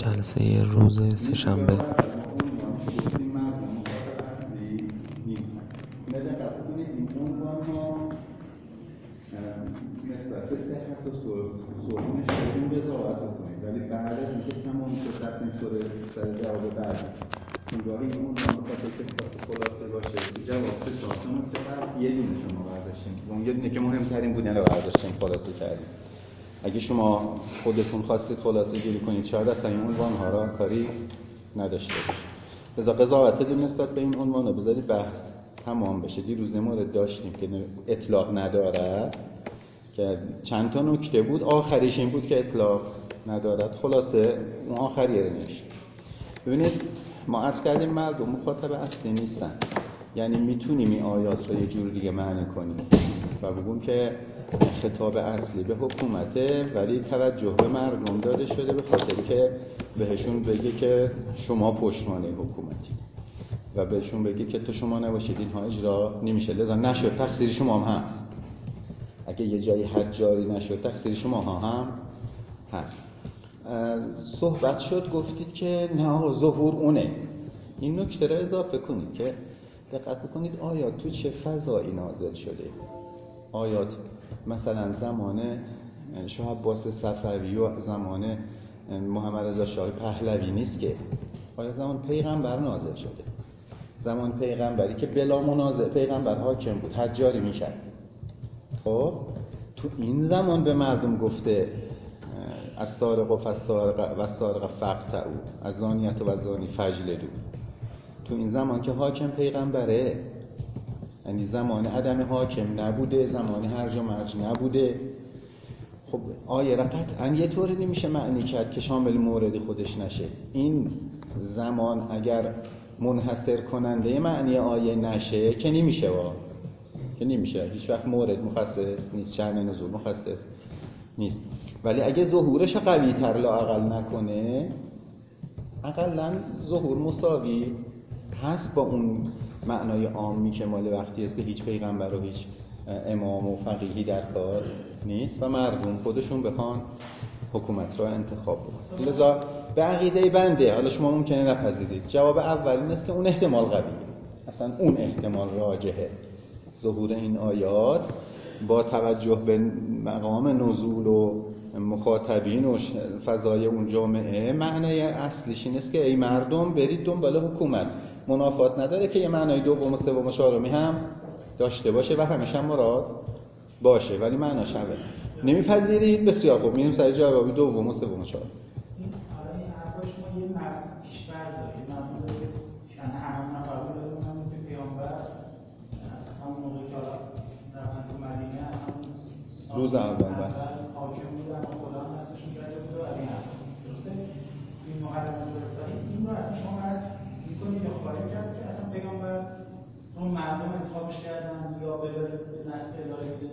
جلسه روز سه‌شنبه. نسبت به صحت و سرونش بدون قضاوت بکنید، ولی بعد از اینکه تمام شد رفتیم سر جواب بعدی. گاهی این عنوان بخاطر که خلاصه باشه جواب سه ساختمون که پس یه دونه شما برداشتیم، اون یه دونه که مهمترین بودن رو برداشتیم خلاصه کردیم. اگه شما خودتون خواستید خلاصه گیری کنید شاید اصلا این عنوان‌ها را کاری نداشته باشید. لذا قضاوتتون نسبت به این عنوان رو بذارید بحث تمام بشه. دیروز مورد داشتیم که اطلاق ندارد که چند تا نکته بود، آخریش این بود که اطلاق ندارد. خلاصه اون آخریه رو نوشت. ببینید ما عرض کردیم مردم مخاطب اصلی نیستن، یعنی میتونیم این آیات رو یه جور دیگه معنی کنیم و بگیم که خطاب اصلی به حکومته ولی توجه به مردم داده شده به خاطری که بهشون بگه که شما پشتوانه حکومتی و بهشون بگه که تو شما نباشید اینها اجرا نمیشه. لذا نشد تقصیر شما هم هست. اگه یه جایی حد جاری نشد تقصیر شما هم هست. صحبت شد گفتید که نه ظهور اونه. این نکته رو اضافه کنید که دقت بکنید آیات تو چه فضایی نازل شده. آیات مثلا زمان شاه عباس صفوی و زمان محمد رضا شاه پهلوی نیست که آیات زمان پیغمبر نازل شده، زمان پیغمبری که بلا منازع پیغمبر حاکم بود، حد جاری میکرد. خب تو این زمان به مردم گفته از سارق و سارق فقطعوا از زانیت و زانی فجلدوا. تو این زمان که حاکم پیغمبره، یعنی زمان عدم حاکم نبوده، زمان هرج و مرج نبوده. خب آیه را قطعا یه طوری نمیشه معنی کرد که شامل مورد خودش نشه. این زمان اگر منحصر کننده معنی آیه نشه که نمیشه که نمیشه، هیچ وقت مورد مخصص نیست، شأن نزول مخصص نیست. ولی اگه ظهورش قوی تر لااقل نکنه، اقلا ظهور مساوی هست با اون معنای عامی که مال وقتی است که هیچ پیغمبر و هیچ امام و فقیهی در کار نیست و مردم خودشون بخوان حکومت را انتخاب بکنن. لذا به عقیده بنده، حالا شما ممکنه نپذیرید، جواب اول این است که اون احتمال قویه، اصلا اون احتمال راجحه. ظهور این آیات با توجه به مقام نزول و مخاطبین و فضای اون جامعه معنی اصلیش این است که ای مردم برید دنبال حکومت. منافات نداره که یه معنای دوم و سوم و چهارمی هم داشته باشه و همش هم مراد باشه، ولی معناش همه. نمیپذیرید؟ بسیار خوب، میریم سر جوابی دوم و سوم و چهارم. حالا این حرفا شما یه پیش‌فرض داره، یه مفهوم که هممون قبول داریم که پیامبر از همون موقعی که رفتن تو مدینه روز اول حاکم بودن و خدا هم نصبشون کرده بود و از این حرفا. درسته؟ این مقدمات رو بفرمایید. این رو اصلا شما بحث می‌کنید یا خارج کرد که اصلا پیامبر رو مردم انتخابش کردن یا به نسل اداره بوده؟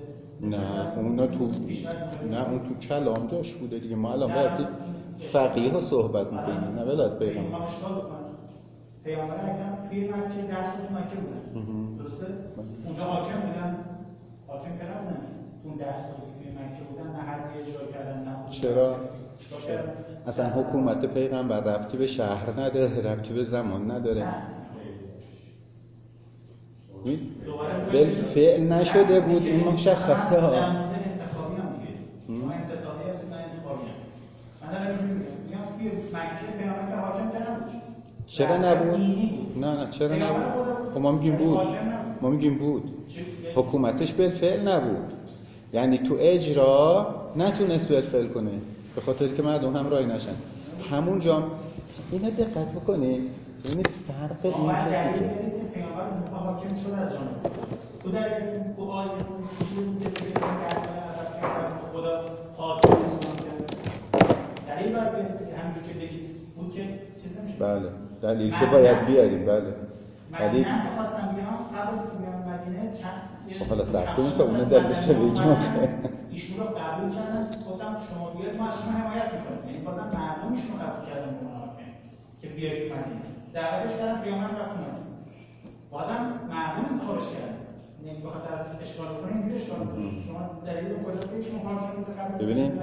نه اون تو کلام داشت بوده دیگه. ما الان باید فقیه ها صحبت می‌کنیم، نه ولایت پیغمبر. می‌خوام اشکال بکنم. پیامبر اکرم توی مکه 10 سال تو مکه بودن. درسته؟ اونجا حاکم بودن. حاکم که نبودن. اون 10 سالی که توی مکه بودن نه حدی اجرا کردن نه. چرا؟ اصلا حکومت پیغمبر ربطی به شهر نداره، ربطی به زمان نداره. بالفعل نشده بود، این مشخصه ها. در موضع انتخابی هم دیگه. شما انتصابی هستید من انتخابی هم. من دارم اینجوری میگم توی مکه پیامبر که حاکم که نبود. چرا نبود؟ نه چرا نبود؟ ما میگیم بود. ما میگیم بود. حکومتش بالفعل نبود. یعنی تو اجرا نتونست بالفعل کنه به خاطر که مردم هم رای نشن. همونجا اینا دقت بکنید. ببینید فرق این کسی که پیامبر موقع حاکم شد از جانب تو در این آیه بود که درسای اول خدا حاکم اسلام کرد. دلیل باید همونجور که بگید بود که چیز نمیشه. بله دلیل که باید بیاریم. بله مدینه هم که خواستم بیان قبل از که بیان مدینه حالا صبر کنید تا اون دلیلش رو بگیم. ایشون رو قبول کردن، گفتم شما بیاید ما از شما حمایت میکنیم. یعنی بازم مردم ایشون رو قبول کردن به عنوان حاکم که بیاید تو مدینه. دعوتش کردن پیامبر رفت تو مدینه. بازم مردم انتخابش کردن. نمیخواد در اشکال کنه اینجوری اشکال کنه. شما دلیل کجا که شما حاکم بوده قبل. ببینید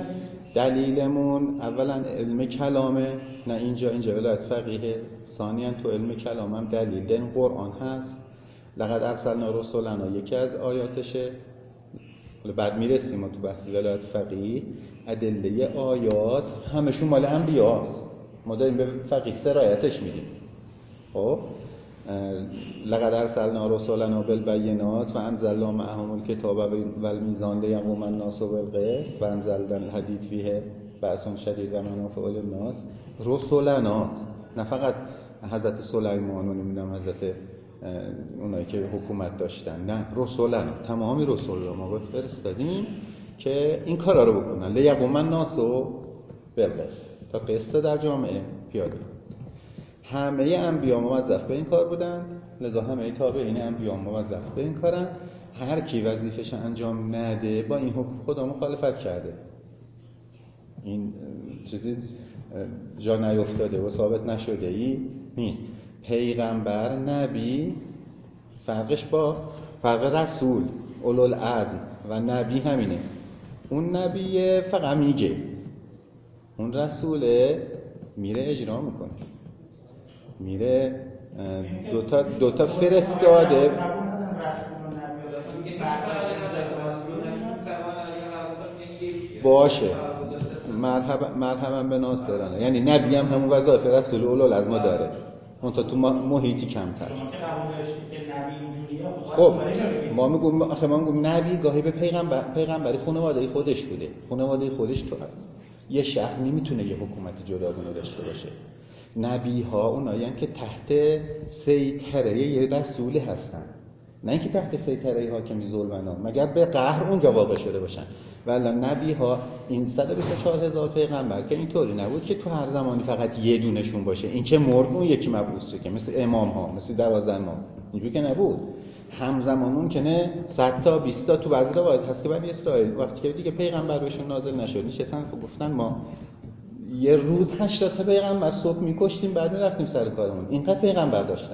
دلیلمون اولا علم کلامه، نه اینجا ولایت فقیه. ثانیاً تو علم کلام هم دلیل دین قرآن هست. لقد ارسلنا رسولنا یکی از آیاتشه. بعد میرسیم ما تو بحث ولایت فقیه. ادله آیات همشون مال انبیاست، ما داریم به فقیه سرایتش میدیم. خب لقد ارسلنا رسولنا بالبینات و انزلنا معهم الکتاب و المیزان لیقوم الناس بالقسط و انزلنا الحدید فیه بأس شدید و منافع للناس. رسولناست، نه فقط حضرت سلیمان و نمیدونم حضرت اونایی که حکومت داشتن، نه، رسولنا، تمامی رسول رو ما فرستادیم که این کارا رو بکنن. لیقوم الناس بالقسط، تا قسط در جامعه پیاده. همه انبیا موظف به این کار بودن، لذا همه تابعین انبیا موظف به این کارن. هر کی وظیفه‌ش انجام نده با این حکم خدا مخالفت کرده. این چیزی جا نیفتاده و ثابت نشده ای نیست. پیغمبر، نبی، فرقش با فرق رسول، اولوالعزم و نبی همینه. اون نبی فقط میگه، اون رسوله میره اجرا میکنه، میره دوتا فرستاده باشه. مرحبا به ناصرانه، یعنی نبی هم همون وظایف رسول اولوالعزم داره، منتها تو محیطی کمتر. شما که قبول داشتید که نبی اینجوریه، خب ما میگم نبی گاهی به پیغمبری خانواده خودش بوده. خانواده خودش تو یه شهر نمیتونه یه حکومت جداگانه داشته باشه. نبی ها اونایین که تحت سیطره یه رسولی هستن، نه اینکه تحت سیطره حاکمی ظلمنا، مگر به قهر اونجا واقع شده باشن. ولی نبی ها این 124,000 پیغمبر که اینطوری نبود که تو هر زمانی فقط یه دونشون باشه، این که مرد اون یکی مبعوث شه، که مثل امام ها، مثل 12 امام، اینجوری که نبود. همزمان ممکنه 100 تا 20 تا تو بعضی روایت هست که بنی اسرائیل وقتی که دیگه پیغمبر بهشون نازل نشد نشستن گفتن ما یه روز 80 تا پیغمبر صبح می‌کشتیم بعد می‌رفتیم سر کارمون. اینقدر پیغمبر داشتن.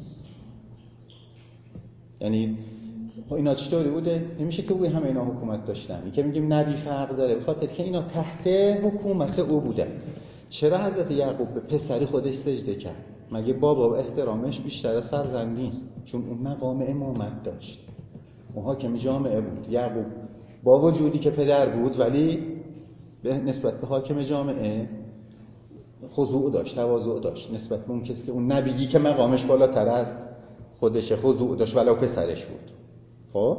یعنی اینا چطوری بوده؟ نمیشه که بگیم همه اینا حکومت داشتن. این که میگیم نبی فرق داره به خاطر که اینا تحت حکومت او بودن. چرا حضرت یعقوب به پسری خودش سجده کرد؟ مگه بابا و احترامش بیشتر از فرزند نیست؟ چون اون مقام امامت داشت، اون حاکم جامعه بود. یعقوب با وجودی که پدر بود ولی نسبت به حاکم جامعه خضوع داشت، تواضع داشت نسبت به اون کسی که اون نبیی که مقامش بالاتر از خودشه، خضوع داشت ولو پسرش بود. خب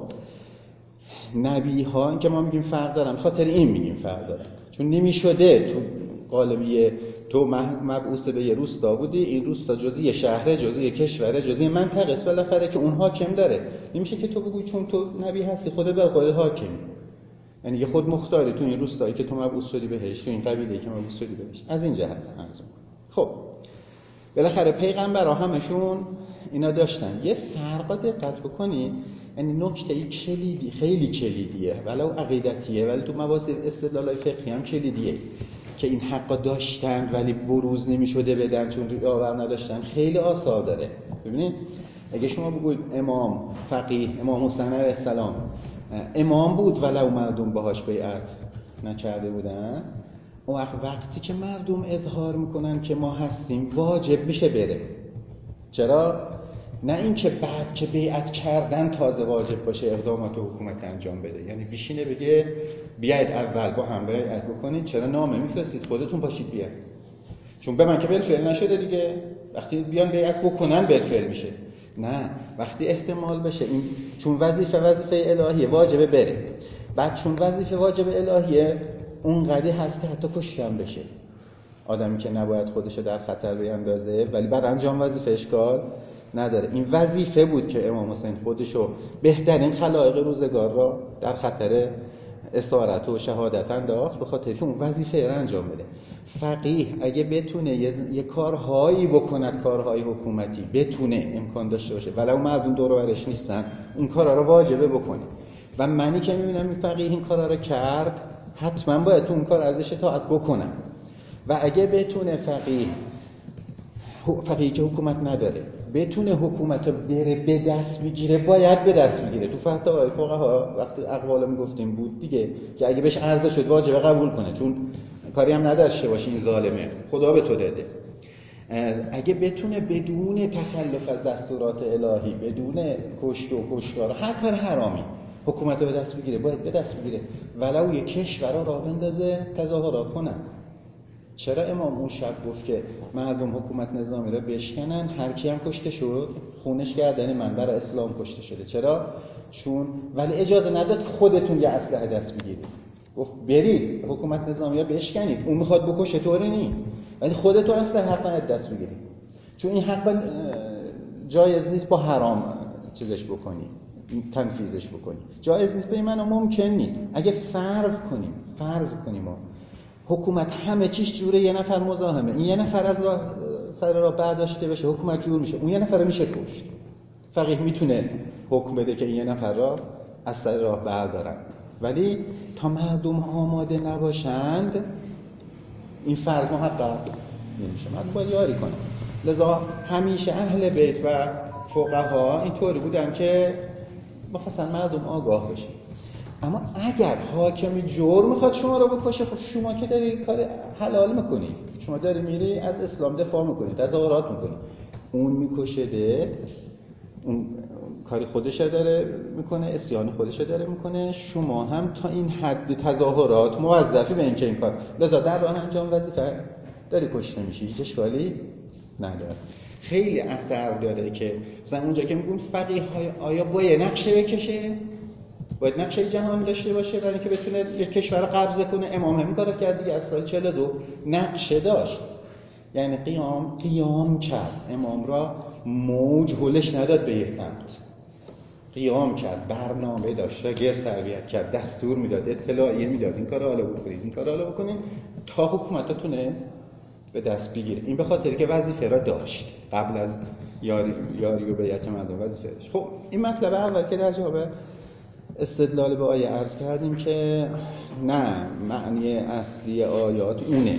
نبی ها این که ما میگیم فرق دارن، خاطر این میگیم فرق دارن چون نمیشده تو قالبیه تو مبعوث به یه روستا بودی، این روستا جزئی شهره، جزئی کشوره، جزئی منطقه است، بالاخره که اون حاکم داره. نمیشه که تو بگوی چون تو نبی هستی خودت بر خودت حاکم، یعنی یه خود مختاری تو این روستایی که تو مبعوث شدی بهش، تو این قبیله‌ای که مبعوث شدی بهش. از این جهت منظور. خب بالاخره پیغمبرها همشون اینا داشتن. یه فرقا دقت بکنی، یعنی نکته کلیدی، خیلی کلیدیه، ولو عقیدتیه ولی تو مباحث استدلالای فقهی هم کلیدیه که این حقا داشتن ولی بروز نمی‌شده بدن چون یاور نداشتن. خیلی آثار داره. ببینید اگه شما بگوید امام فقیه، امام حسین علیه السلام امام بود ولو مردم باهاش بیعت نکرده بودن، اون وقتی که مردم اظهار میکنن که ما هستیم واجب میشه بره. چرا؟ نه این که بعد که بیعت کردن تازه واجب باشه اقدامات حکومت انجام بده. یعنی بیشینه بگه بیاید اول با هم بیعت بکنید، چرا نامه میفرستید خودتون پاشید بیاید، چون به من که بالفعل نشده دیگه، وقتی بیان بیعت بکنن بالفعل میشه. نه، وقتی احتمال بشه این چون وظیفه الهیه واجبه بره، بعد چون وظیفه واجب الهیه اونقدی هست که حتی کشتن بشه. آدمی که نباید خودشو در خطر بیندازه ولی بعد انجام وظیفه اشکال نداره. این وظیفه بود که امام حسین خودشو بهترین خلایق روزگار را در خطر اسارت و شهادت انداخت به خاطر که اون وظیفه را انجام بده. فقیه اگه بتونه یه کارهایی بکند، کارهای حکومتی بتونه امکان داشته باشه ولو مردم دور و برش نیستن، اون کارا رو واجبه بکنه. و منی که میبینم این فقیه این کارا رو کرد حتما باید تو اون کار ازش اطاعت بکنم. و اگه بتونه فقیه که حکومت نداره بتونه حکومت رو بره به دست بگیره، باید به دست بگیره. تو فتاوای فقها وقتی اقوال میگفتیم بود دیگه که اگه بهش عرضه شد واجبه قبول کنه، چون کاری هم نداشته باشه این ظالمه، خدا به تو داده. اگه بتونه بدون تخلف از دستورات الهی، بدون کشت و کشتار، هر کار حرامی حکومت رو به دست بگیره، باید به دست بگیره، ولو یک کشور رو راه بندازه تظاهرات کنن. چرا امام اون شب گفت که مردم حکومت نظامی رو بشکنن؟ هر کی هم کشته شد خونش گردن من، برای اسلام کشته شده. چرا؟ چون ولی اجازه نداد خودتون یه اسلحه دست بگیرید، گفت برید حکومت نظامی رو بشکنید، اون میخواد بکشه طوری نی، ولی خودتون اسلحه حق ندارید دست بگیرید، چون این حق جایز نیست با حرام چیزش بکنی، تنفیذش بکنی، جایز نیست. به این معنی ممکن نیست. اگه فرض کنیم حکومت همه چیش جوره، یه نفر مزاحمه، این یه نفر از راه سر راه برداشته بشه، حکومت جور میشه، اون یه نفر میشه کشت. فقیه میتونه حکم بده که این یه نفر را از سر راه بردارن، ولی تا مردم آماده نباشند این فرض محقق نمیشه. مردم باید یاری کنه. لذا همیشه اهل بیت و فقها اینطوری بودن که مخصوصا مردم آگاه بشه. اما اگر حاکم جور میخواد شما رو بکشه، خب شما که داری کار حلال میکنی، شما داری میری از اسلام دفاع میکنی، تظاهرات میکنی، اون میکشده، اون کاری خودش داره میکنه، عصیان خودش داره میکنه، شما هم تا این حد تظاهرات موظفی به این که این کار، لذا در راه انجام وظیفه داری کشته میشی، هیچ اشکالی نداره. خیلی اثر داره که مثلا اونجا که میگم فقیه های آیا باید نقشه بکشه، باید نقشه جهانی داشته باشه برای اینکه بتونه یک کشور رو قبضه کنه. امام همین کارو کرد دیگه، از سال 42 نقشه داشت، یعنی قیام کرد. امام را موج هلش نداد به یه سمت، قیام کرد، برنامه داشت، شاگرد تربیت کرد، دستور میداد، اطلاعیه میداد، این کارو حالا بکنید، این کارو حالا بکنید، تا حکومت تونست به دست بگیره. این به خاطری که وظیفه را داشت، قبل از یاری و بیعت مردم وظیفه داشت. خب این مطلب اول که در جواب استدلال به آیه عرض کردیم که نه، معنی اصلی آیات اونه،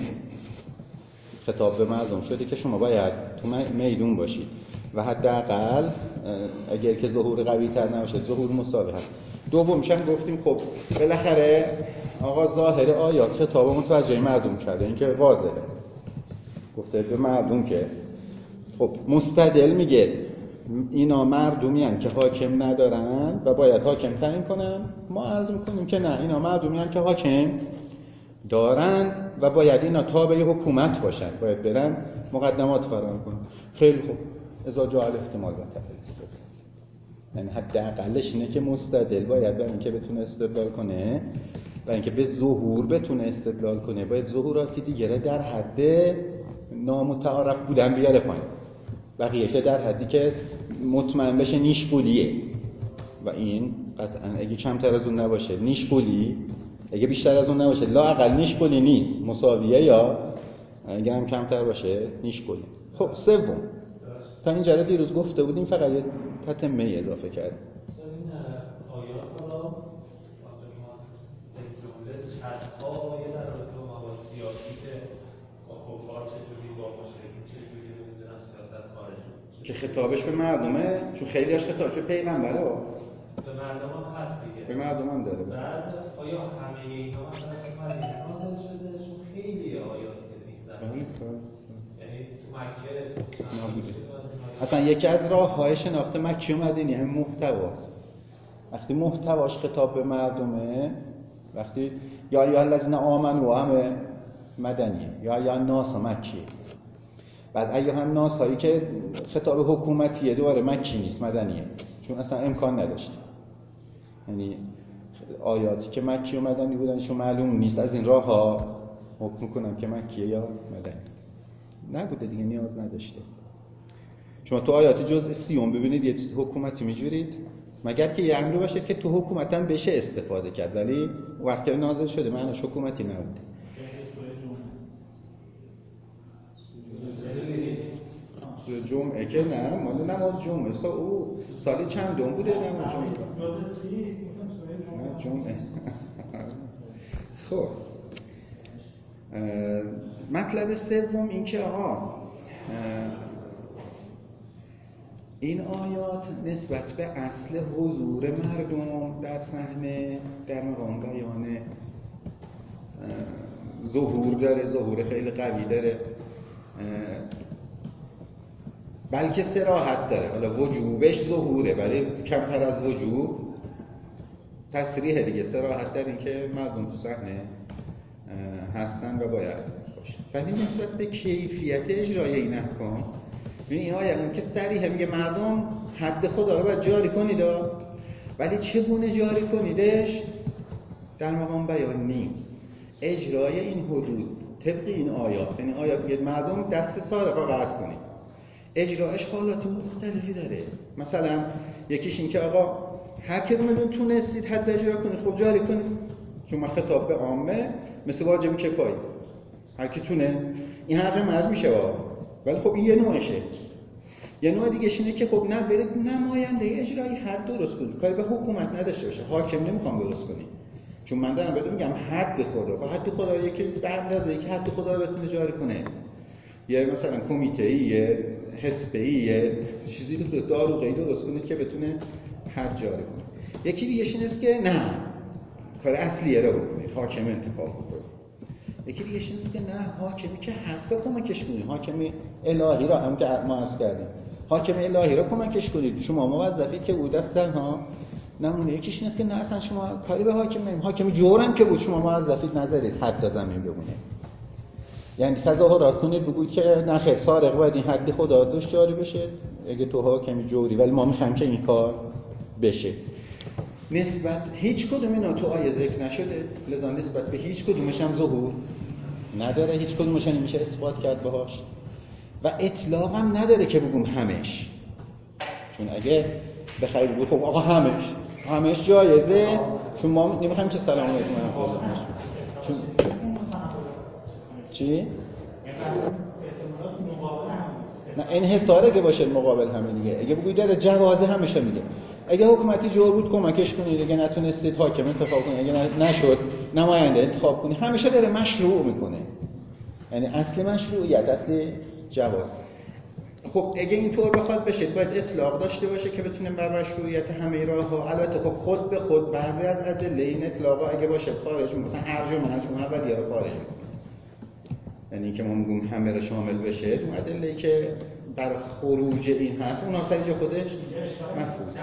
خطاب به مردم شده که شما باید تو میدون باشید و حداقل اگر که ظهور قوی تر نباشه ظهور مساوی هست. دومش هم گفتیم خب بالاخره آقا ظاهر آیات خطاب متوجه مردم کرده، این که واضحه، گفته به مردم که خب مستدل میگه اینا مردمی هستند که حاکم ندارن و باید حاکم تعیین کنن. ما عرض میکنیم که نه، اینا مردمی هستند که حاکم دارن و باید اینا تابع حکومت باشن، باید برن مقدمات فراهم کنن. خیلی خوب، اذا جاء الاحتمال و تفصیل، یعنی حداقلش اینه که مستدل باید برای اینکه بتونه استدلال کنه، برای اینکه به ظهور بتونه استدلال کنه، باید ظهوراتی دیگه در حد نامتعارف بودن بیاره پایین، بقیه‌اش در حدی که مطمئن بشه نیشگولیه، و این قطعا اگه کمتر از اون نباشه نیشگولی، اگه بیشتر از اون نباشه لااقل نیشگولی نیست، مساویه، یا اگه هم کمتر باشه نیشگولی. خب سوم، تا اینجا رو دیروز گفته بودیم، فقط یه تتمه اضافه کردیم. این آیات را به جمله صدها آیه در رابطه با موارد سیاسی که با کفار چجوری، با مشرکین چجوری، نمیدونم سیاست خارجی که خطابش به مردمه، چون خیلی‌هاش خطابش به پیغمبره، به مردم هم هست دیگه، به مردم هم داره. بعد آیا همه اینا مثلا تو مدینه نازل شده؟ چون خیلی آیات که یعنی تو مکه نبوده. اصلا یکی از راه‌های شناخت مکی و مدینی هم محتواست. وقتی محتواش خطاب به مردمه، وقتی یا الذین آمنوا همه مدنیه، یا الناس مکیه، بعد ایها الناس هایی که خطاب حکومتیه دوباره مکی نیست، مدنیه، چون اصلا امکان نداشت. یعنی آیاتی که مکی و مدنی بودنشون معلوم نیست، از این راه‌ها حکم میکنن که مکیه یا مدنی. نبوده دیگه، نیاز نداشته. شما تو آیات جزء 30 ببینید یه چیز حکومتی میجورید، مگر که یه امری باشه که تو حکومت هم بشه استفاده کرد، ولی وقتی نازل شده معنیش حکومتی نبوده. جمعه که نه، مال نماز جمعه، او سالی چند دوم بوده نماز جمعه؟ نه جمعه. خب مطلب سوم این که آقا این آیات نسبت به اصل حضور مردم در صحنه در مقام بیان ظهور داره، ظهور خیلی قوی داره، بلکه صراحت داره. حالا وجوبش ظهوره ولی کمتر از وجوب تصریح دیگه، صراحت در این که مردم تو صحنه هستن و باید باشه. ولی نسبت به کیفیت اجرای این احکام، این آیه اون که صریح میگه مردم حد خدا رو باید جاری کنید، ولی چگونه جاری کنیدش در مقام بیان نیست. اجرای این حدود طبق این آیات، یعنی آیات میگه مردم دست سارقا قطع کنید، اجرایش حالات مختلفی داره. مثلا یکیش این که آقا هر کدومتون تونستید حد اجرا کنید خب جاری کنید، چون ما خطاب به عامه مثل واجب کفایی، هر کی تونست این هر جا مرز میشه ولی خب این یه نوعشه. یه نوع دیگه‌ش اینه که خب نه برید نماینده اجرایی حد درست کنید، کاری به حکومت نداشته باشه، حاکم نمیخوام درست کنید، چون من دارم بهتون میگم حد خدا، حد خدا یکی به اندازه‌ای که حد خدا رو بتونه جاری کنه. یه مثلا کمیته‌ای، حزبی، چیزی رو دارو قید درست کنید که بتونه حد جاری کنه. یکی دیگه‌ش اینه که نه کار اصلیه رو بکنید، حاکم انتخاب کنید. یکی دیگه‌ش اینه که نه حاکمی که هست کمکش کنید، حاکمی الهی را هم که ما عرض کردیم، حاکم الهی را کمکش کنید، شما موظفید که او دستن ها نمونه. یکیش اینه که نه اصلا شما کاری به حاکم نمید، حاکمی جورم که بود شما موظفید نذارید حد تا زمین بمونه. یعنی تظاهرات کنید بگوید که نه خیر سارق باید این حد خدا داشت جاری بشه اگه تو حاکمی جوری، ولی ما میخوایم که این کار بشه. نسبت هیچ کدوم اینا تو آیه ذکر نشده، لذا نسبت به هیچ کدومش هم ظهور نداره، هیچ کدومش هم نمیشه اثبات کرد باهاش و اطلاق هم نداره که بگم همش. چون اگه بخوای بگو خب آقا همش جایزه، چون ما نمیخوایم که سلام علیکم چون چی؟ نه انحصاره که باشه مقابل همه دیگه. اگه بگوید داره جوازه همیشه میگه اگه حکومتی جور بود کمکش کنید، اگه نتونستید حاکم انتخاب کنید، اگه نشد نماینده انتخاب کنید، همیشه داره مشروع میکنه. یعنی اصل مشروعیت، اصل جواز. خب اگه اینطور بخواد بشه باید اطلاق داشته باشه که بتونیم بر مشروعیت همه راه‌ها. البته خب خود به خود بعضی از ادله این اطلاقا اگه باشه خارج، مثلا ارجمند اون اولیه رو خارج میکنه، یعنی که ما میگیم همه رو شامل بشه. اون ادله‌ای که بر خروج این هست اون اصلا خودش محفوظ.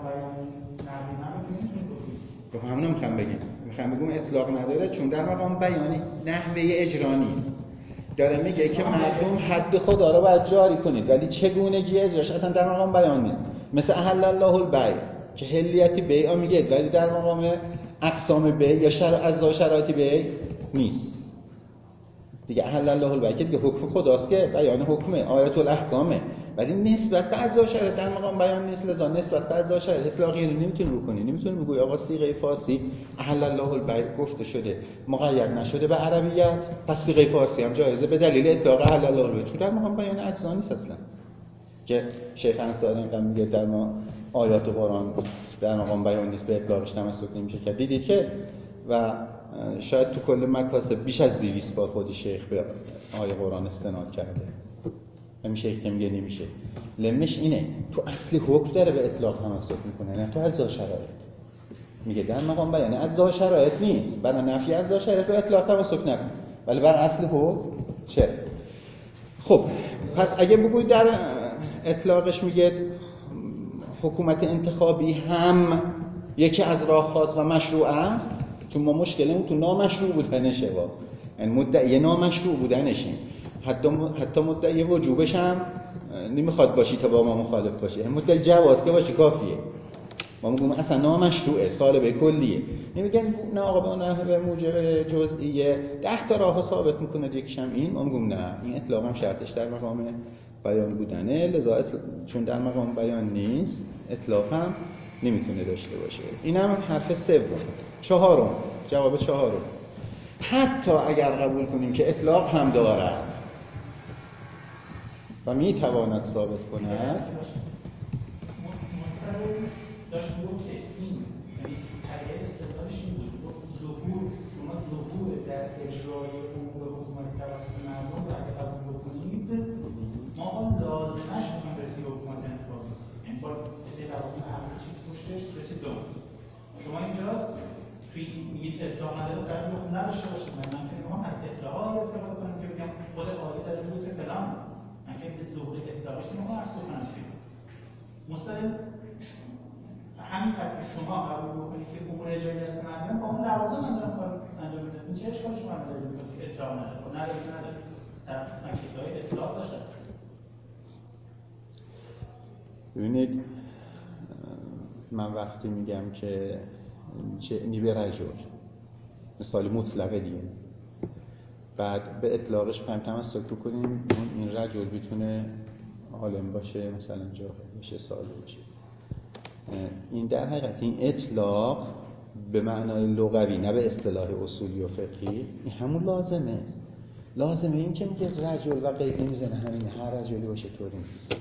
خب همون میخوام بگم اطلاق نداره، چون در مقام بیانی نحوه اجرا نیست. داره میگه که مردم حد خدا رو باید جاری کنید، ولی چگونگی اجراش اصلا در مقام بیان نیست. مثل احل الله البیع که حلیت بیع میگه، ولی در مقام اقسام بیع یا شرایط بیع نیست دیگه. احل الله البیع که دیگه حکم خداست که بیان حکمه، آیت الاحکامه، ولی نسبت به اجزا شرایط در مقام بیان نیست. لذا نسبت به اجزا شرایط اطلاقی نمیتونی بکنی. نمیتونی بگوی آقا صیغه فارسی احل الله البیع گفته شده مقید نشده به عربیت، پس صیغه فارسی هم جایزه به دلیل اطلاق احل الله البیع، چون در مقام بیان اجزا نیست اصلا. که شیخ انصاری اینقدر میگه در ما آیات قرآن در مقام بیان نیست، به اطلاقش تمسک نمیشه کرد. دیدید که و شاید تو کل مکاسب بیش از 200 بار خود شیخ به آیه قرآن استناد کرده. همین شیخ که میگه نمیشه، لمش اینه تو اصلی حکم داره به اطلاق تمسک میکنه، نه تو اجزا شرایط. میگه در مقام بیان اجزا شرایط نیست، برای نفی اجزا شرایط به اطلاق تمسک نکن، ولی بر اصل حکم چه. خب پس اگه بگوید در اطلاقش میگه حکومت انتخابی هم یکی از راه خاص و مشروع است، چون ما مشکلمون تو نامشروع بودنشه، یعنی مدعی نامشروع بودنشه. حتی مدعی وجوبش هم نمیخواد باشی تا با ما مخالف باشی، مدعی جواز که باشی کافیه. ما میگیم اصلا نامشروعه، سالبه کلیه. نمیگن نه آقا به موجب جزئیه 10 تا راهو ثابت میکنه، یکیش هم این. ما میگیم نه، این اطلاق هم شرطش در مقام بیان بودنه، لذا چون در مقام بیان نیست اطلاق هم نمیتونه داشته باشه. اینم حرف سوم. چهارم، جواب چهارم، حتی اگر قبول کنیم که اطلاق هم دارد و میتواند ثابت کند، داشت بود که این یعنی طریق استدلالش این بود ظهور، شما ظهور در اجرای امور حکومت توسط مردم رو اگه قبول بکنید ما هم لازمش میخوایم برسیم به حکومت انتخابی. نداره در مکتب‌های اطلاق داشته. ببینید من وقتی میگم که جعنی به رجل مثال مطلقه دیگه، بعد به اطلاقش فهم تمسک بکنیم این رجل میتونه عالم باشه، مثلا جاهل باشه، سالی باشه. این در حقیقت این اطلاق به معنای لغوی نه به اصطلاح اصولی و فقهی این همون لازمه این که میگه رجل و غیر نمیزنه همین هر رجلی باشه طوری نیست.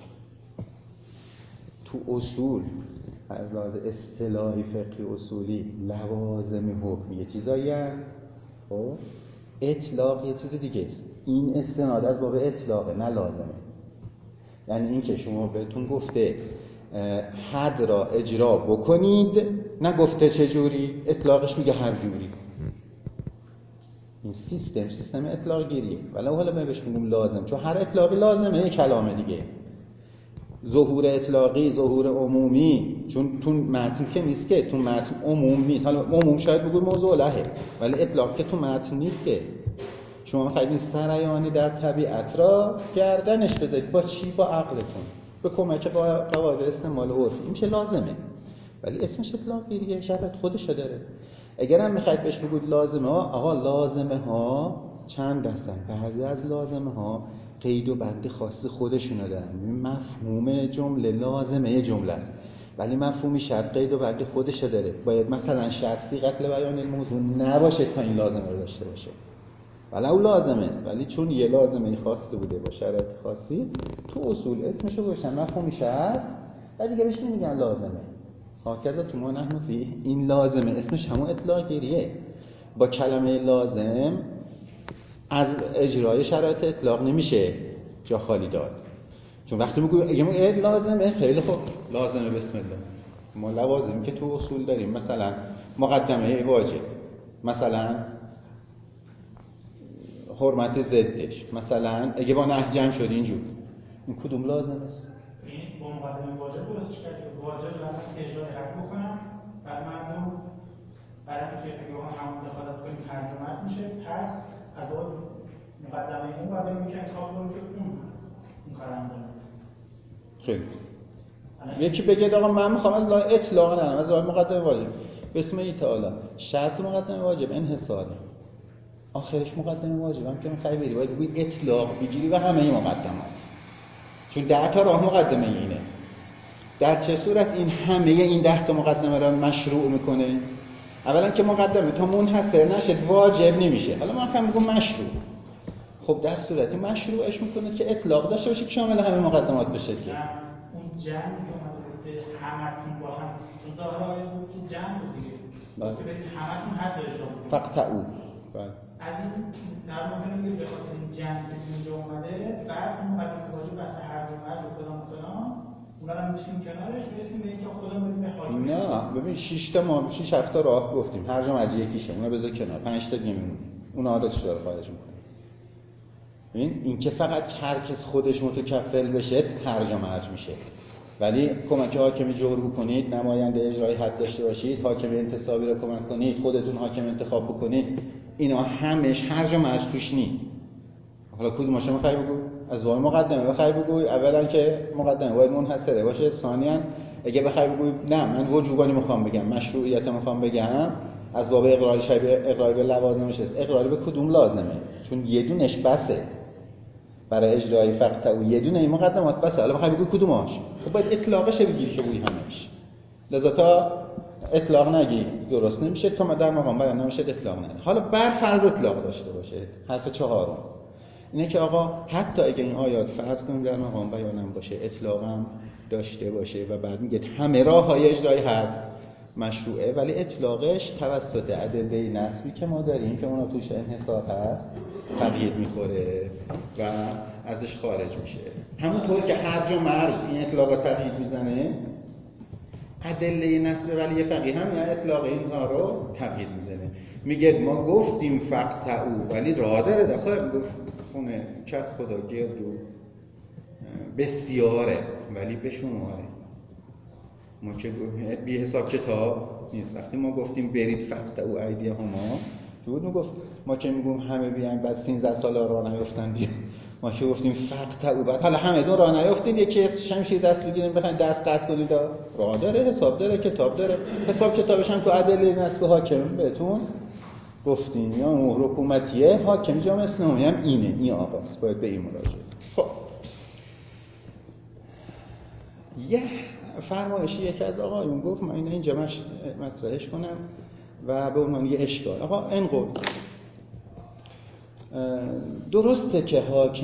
تو اصول از لحاظ اصطلاحی فقهی اصولی لوازم حکم یه چیزایی هست، خب اطلاق یه چیز دیگه است. این استناد از باب اطلاقه نه لازمه. یعنی این که شما بهتون گفته حد را اجرا بکنید، نه گفته چه جوری، اطلاقش میگه هر جوری. این سیستم اطلاق گیریه، ولی حالا ما بهش میگیم لازم، چون هر اطلاقی لازمه یه کلامه دیگه. ظهور اطلاقی، ظهور عمومی، چون تو متن که نیست که، تو متن عموم نیست. حالا عموم شاید بگوی موضوع لهه، ولی اطلاق که تو متن نیست که. شما خیلی سرایانی در طبیعت را گردنش بذارید با چی؟ با عقلتون، به کمک قواعد استعمال عرفی. این میشه لازمه، ولی اسمش اطلاق گیریه، شرط خودشو داره. اگر هم میخواید بهش بگید لازمه ها، آقا لازمه ها چند دستن. بعضی از لازمه ها قید و بند خاص خودشونو دارن. مفهوم جمله لازمه یه جمله است، ولی مفهومی شرط قید و بند خودشو داره. باید مثلا شرط صیغت بیان الموضوع نباشه تا این لازمه رو داشته باشه، ولو لازمه است، ولی چون یه لازمه خاصی بوده با شرط خاصی تو اصول اسمشو گذاشتن مفهومی شرط، و دیگه بهش نمیگن لازمه. هاکذا تو ما نحن فیه، این لازمه اسمش همون اطلاق گیریه. با کلمه لازم از اجرای شرایط اطلاق نمیشه جا خالی داد، چون وقتی میگیم لازمه، خیلی خوب لازمه، بسم الله. ما لوازمی که تو اصول داریم، مثلا مقدمه واجب، مثلا حرمت ضدش، مثلا اگه با نهی جمع شد اینجور، این کدوم لازمه است؟ این با مقدمه واجب درست کرد که واجب لازم اجرای حد بکنم، بعد مردم برای اینکه اگه بخوام همون دخالت کنیم هر جمعت میشه، پس از اون مقدمه اون باید بریم که انتخاب کنیم که اون کار انجام بده. خیلی یکی بگه آقا من میخوام از لای اطلاق نه، از لای مقدمه واجب، بسم الله تعالی شرط مقدمه واجب انحصاره، آخرش مقدمه واجب هم که میخوای بری باید بگی اطلاق بگیری و همه مقدمات، چون 10 تا راه مقدمه اینه. در چه صورت این همه این 10 تا مقدمه را مشروع میکنه؟ اولا که مقدمه تا منحصر نشه واجب نمیشه، حالا من میخوام بگم مشروع. خب در صورتی مشروعش میکنه که اطلاق داشته باشه که شامل همه مقدمات بشه. که اون جمع که اومده بود که همتون با هم، چون ظاهر آیه بود که جمع بود دیگه، که برید همتون حد اجرا کنید فقطعو. از این در ممکنه میگه به خاطر این جمع که اینجا اومده، بعد اون مقدمه واجب واسه هر جمعه و فلان و فلان اونا رو می‌چینیم کنارش، برسیم به اینکه خودمون بریم به حاکم. نه ببین 6 7 راه گفتیم، هر جمعه یکیشه، اونا بذار کنار، 5 تا دیگه میمونه، اون عادتش داره خارج میکنه. ببین این که فقط هر کس خودش متکفل بشه هر جا مرج میشه، ولی کمک حاکمی جور بکنید، نماینده اجرای حد داشته باشید، حاکم انتصابی رو کمک کنید، خودتون حاکم انتخاب بکنید، اینا همش هر جا مرج توش نی. حالا کدومش رو می‌خوای بگو؟ از وای مقدمه بخوای بگوی اولا که مقدمه باید منحصره باشه، ثانیاً اگه بخوای بگوی نه من وجوبانی میخوام بگم، مشروعیت میخوام بگم، از باب اقرار شبیه اقرار به لوازمش است. اقرار به کدوم لازمه؟ چون یه دونش بسه برای اجرای فقط او یه دونه این مقدمات بسه. حالا بخوای بگوی کدوماش؟ خب باید اطلاقش بگیری که بوی همش. لذا تا اطلاق نگی درست نمیشه، تا در مقام بیان نمیشه اطلاق نگی. حالا بر فرض اطلاق داشته باشه، حرف چهارم اینه که آقا حتی اگه این آیات فرض کنیم در مقام بیانم باشه، اطلاقم داشته باشه و بعد میگه همه راه‌های اجرای حد مشروعه، ولی اطلاقش توسط ادله نسبی که ما داریم که اونا توش انحصار هست تقیید میخوره و ازش خارج میشه. همونطور که هر جا مرز این اطلاقات تقیید میزنه، ادله نسبی ولی فقیه هم یا اطلاق اینها رو تقیید میزنه. میگه ما گفتیم فقط او، ولی راه داره داخل گفت خونه کت خدا گرد و بسیاره ولی به شماره، ما که بی حساب کتاب نیست. وقتی ما گفتیم برید فقط او ایدیه هما، بود میگفت ما که میگیم همه بیان بعد 13 سال راه نیفتن دیگه، ما که گفتیم فقط او بعد حالا همه دون راه نیفتین، یکی شمشیر دست بگیرین بخواید دست قطع کنید، راه داره، حساب داره، کتاب داره، حساب کتابش هم تو ادله نسب حاکم بهتون گفتیم، یا امور حکومتیه، حاکم جامعه اسلامی هم اینه، این آقاست، باید به این مراجعه. خب یه فرمایشی یکی از آقایون گفت، من اینجا مطرحش کنم و به عنوان یه اشکال. آقا انقل درسته که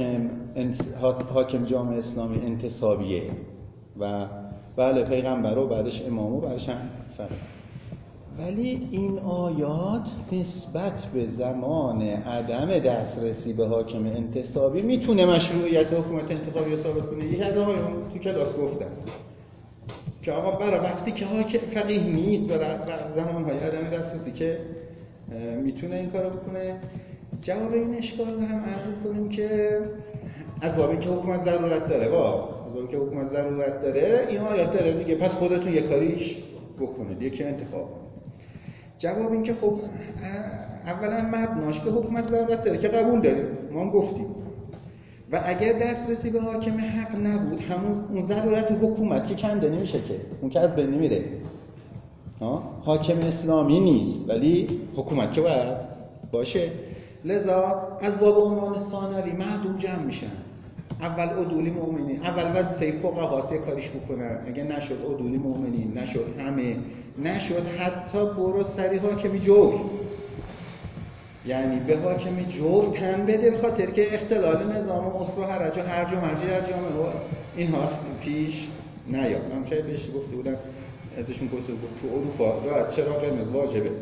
حاکم جامعه اسلامی انتصابیه و بله پیغمبر و بعدش امام و بعدش هم فرد، ولی این آیات نسبت به زمان عدم دسترسی به حاکم انتصابی میتونه مشروعیت حکومت انتخابی ثابت کنه. یکی از آقایون تو کلاس گفتن که آقا برای وقتی که حاکم فقیه نیست، برای زمانهای عدم دسترسی که میتونه این کارو بکنه. جواب این اشکال رو هم عرض کنیم که از بابی که حکومت ضرورت داره، از بابی که حکومت ضرورت داره این آیات داره دیگه، پس خودتون یه کاریش بکنید، یکی انتخاب کنید. جواب این که خب اولا مبناش که حکومت ضرورت داره که قبول داریم، ما هم گفتیم، و اگر دسترسی به حاکم حق نبود همون اون ضرورت حکومت که کنده نمیشه، که اون که از بین نمیره. حاکم اسلامی نیست ولی حکومت که باید باشه. لذا از باب عنوان ثانوی معدوم جمع میشن. اول عدولی مؤمنین، اول وظیفه فقهاست کاریش بکنن، اگه نشد عدولی مؤمنین، نشد همه، نشد حتی برو سری حاکمی جور، یعنی به حاکمی جور تن بده، به خاطر که اختلال نظام و اصل و هرج و هرج و مرج در جامعه و اینها پیش نیاد. من شاید بهش گفته بودم، ازشون پرسیده بود تو اروپا راه چرا قرمز واجبه؟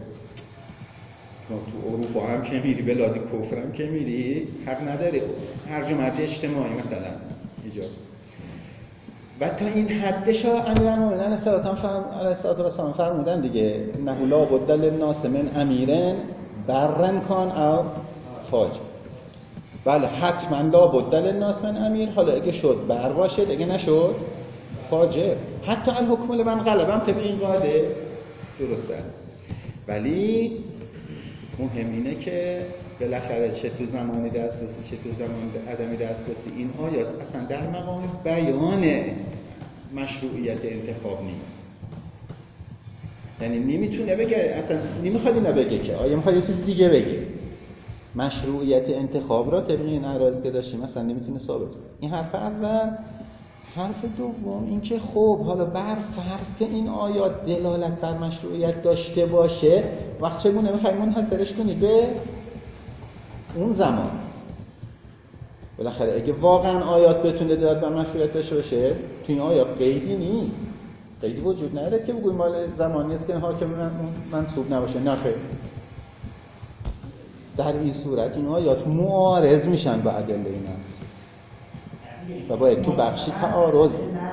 تو اروپا هم که میری، بلاد کفر هم که میری، حق نداری هرج و مرج اجتماعی مثلا ایجاد. و تا این حدش ها امیرالمومنین علیه السلام فرمودن دیگه، انه لا بد للناس من امیر برن کان او فاجر. بله حتما لا بد للناس من امیر، حالا اگه شد بر باشه، اگه نشد فاجر. حتی الحکم لمن غلبم طبق این قاعده درسته، ولی مهم اینه که بالاخره چه تو زمانی دسترسی چه تو زمان عدمی دسترسی این آیات اصلا در مقام بیان مشروعیت انتخاب نیست. یعنی نمیتونه بگه، اصلا نمیخواد اینا بگه که آیا میخواد یه چیز دیگه بگه. مشروعیت انتخاب را طبق این عرض که داشتیم مثلا نمیتونه ثابت کنه. این حرف اول. حرف دوم این که خب حالا بر فرض که این آیات دلالت بر مشروعیت داشته باشه، وقت چگونه میخوای منحصرش کنی به اون زمان؟ بالاخره اگه واقعا آیات بتونه دلالت بر مشروعیت داشته باشه، تو این آیات قیدی نیست، قیدی وجود نداره که بگویم مال زمانی است که حاکم منصوب نباشه. نه خیر، در این صورت این آیات معارض میشن با ادله این است و باید تو بخشی تعارض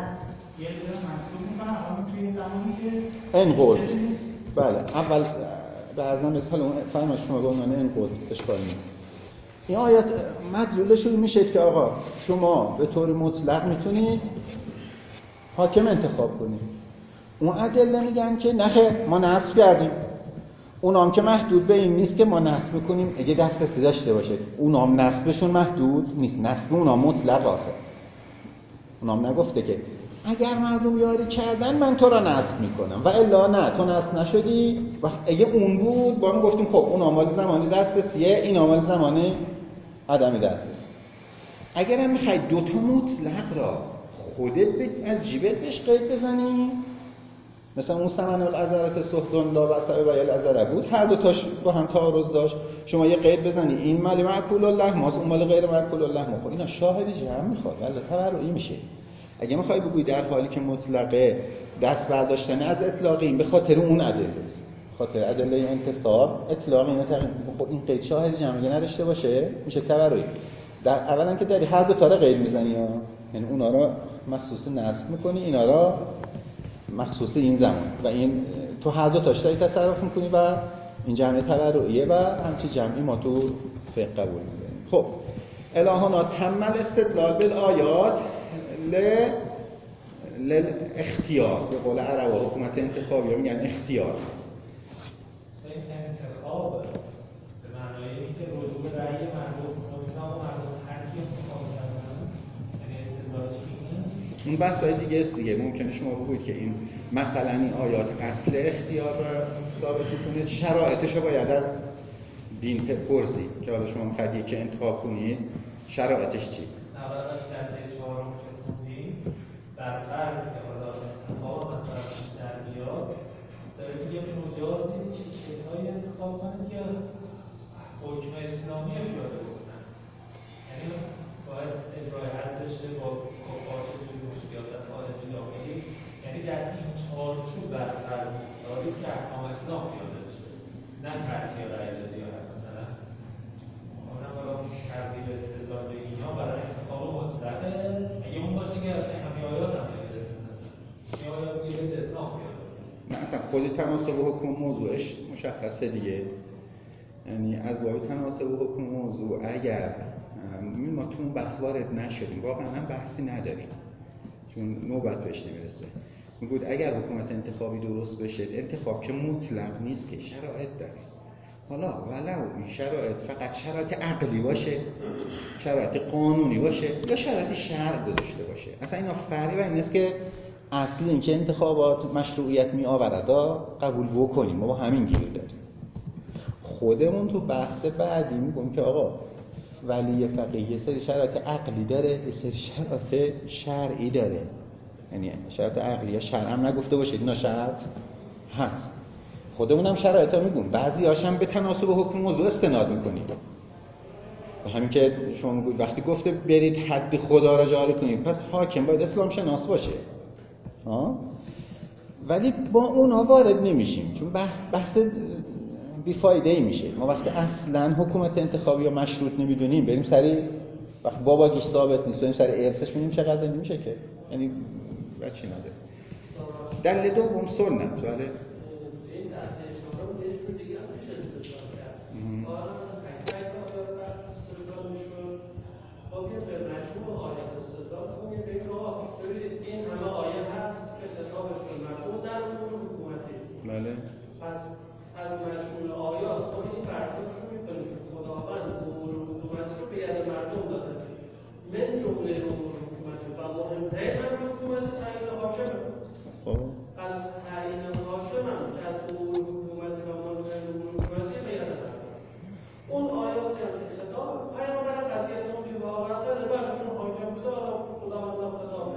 انقل. بله اول بعضا مثلا فرمایش شما به عنوان انقل اشکال نیست. این آیات مدلولش این میشه که آقا شما به طور مطلق میتونید حاکم انتخاب کنید. اون ادله میگن که نخیر ما نصب کردیم، اونام که محدود به این نیست که ما نصب کنیم اگه دسترسی داشته باشه. اونام نصبشون محدود نیست، نصب اونام مطلق آخه. اونام نگفته که اگر مردم یاری کردن من تو را نصب میکنم و الا نه تو نصب نشدی. و اگه اون بود با ما گفتیم خب اون آمال زمانی دسترسیه، این آمال زمانی عدمی دسترسی. اگر هم میخوای دوتا مطلق را خودت از جیبت بهش قید بزنی، مثلا اون ثمن العذرات سهدون لا بسعی و العذره بود، هر دو تاش با هم تعارض داشت، شما یه قید بزنی این مال معکول الله ماست، اون مال غیر معکول الله ما. اینا شاهدی جمع میخواد، ولی تبرئی میشه. اگه میخوای بگویی در حالی که مطلقه دست برداشتن از اطلاقی به خاطر اون ادله است، خاطر ادله انتصاب اطلاقی اینو خب این قید شاهد جمعی نداشته باشه میشه تبرئی. در اولا که داری هر دو تا رو قید میزنی، یعنی اونا رو مخصوص نصب میکنی، اینا رو مخصوص این زمان، و این تو هر دو تاش داری تصرف میکنی و این جمع تبرئیه و همچی جمعی ما تو فقه قبول می‌کنیم. خب الهانا تم الاستدلال بالآیات اختیار، به قول عربا حکومت انتخابی ها میگن اختیار. اون بحث‌های دیگه است دیگه. ممکنه شما بگویید که این مثلا این آیات اصل اختیار رو ثابت می‌کنه، شرایطش رو باید از دین پرسی که حالا شما می‌خواید یکی انتخاب کنید، شرایطش چی؟ اولا این دسته چهارم که خوندیم بر فرض که حالا انتخاب مثلا در بیاد داره میگه مجازی که کسایی انتخاب کنید که حکم اسلامی رو پیاده بکنن، یعنی باید اجرای حد بشه با کفار چجوری با سیاست خارجی داخلی، یعنی در این چارچوب بر فرض دارید که احکام اسلام پیاده بشه، نه ترکیه رأی دادی یا مثلا اونم حالا ترتیب استدلال به اینا برای انتخاب مطلقه. اگه اون باشه که اصلا همین آیات هم نمیرسه، مثلا این آیات میگه به اسلام پیاده بشه. نه اصلا خود تناسب حکم موضوعش مشخصه دیگه، یعنی از باب تناسب حکم موضوع اگر ما تو اون بحث وارد نشدیم، واقعا هم بحثی نداریم چون نوبت بهش نمیرسه. میگوید اگر حکومت انتخابی درست بشه، انتخاب که مطلق نیست که شرایط داره، حالا ولو این شرایط فقط شرایط عقلی باشه، شرایط قانونی باشه یا شرایط شرع گذاشته باشه، اصلا اینا فرقی بین نیست که اصلی این که انتخابات مشروعیت می آورد قبول بکنیم، ما با همین گیر داریم. خودمون تو بحث بعدی میگم که آقا ولی فقیه یه سری شرایط عقلی داره، یه سری شرایط شرعی داره، یعنی شرایط عقلی یا شرع هم نگفته باشید، اینا شرط هست. خودمون هم شرایط ها میگم، بعضی هاشم به تناسب حکم موضوع استناد میکنیم. همین که شما میگوید وقتی گفته برید حد خدا را جاری کنید، پس حاکم باید اسلام شناس باشه. ولی با اونا وارد نمیشیم چون بحث بیفایده ای میشه. ما وقتی اصلا حکومت انتخابی یا مشروط نمیدونیم بریم سری وقتی باباگیش ثابت نیست بریم سری ارثش ببینیم چقدر نمیشه که، یعنی بچی نداره. دلیل دوم سنت. بله این دسته چهارم یه جور دیگه هم میشه استدلال کرد. حالا تک آیات بر استدلال میشد. خب یه به مجموع آیات استدلال کنیم ببینید آقا ببینید این همه آیه هست که خطابش به مردم در امور حکومتی. بله. پس از مجموع آیات ما این برداشت رو میکنیم که خداوند امور حکومتی رو به ید مردم داده. من جمله امور حکومتی و مهمترین امر حکومتی تعیین حاکمه. از تعیین حاکم هم که از امور حکومتی و مهمترین امور حکومتی به ید مردم. اون آیاتی هم که خطاب پیامبر قضیه نوحی و آورده بعدشون حاکم بوده خداوند هم خطاب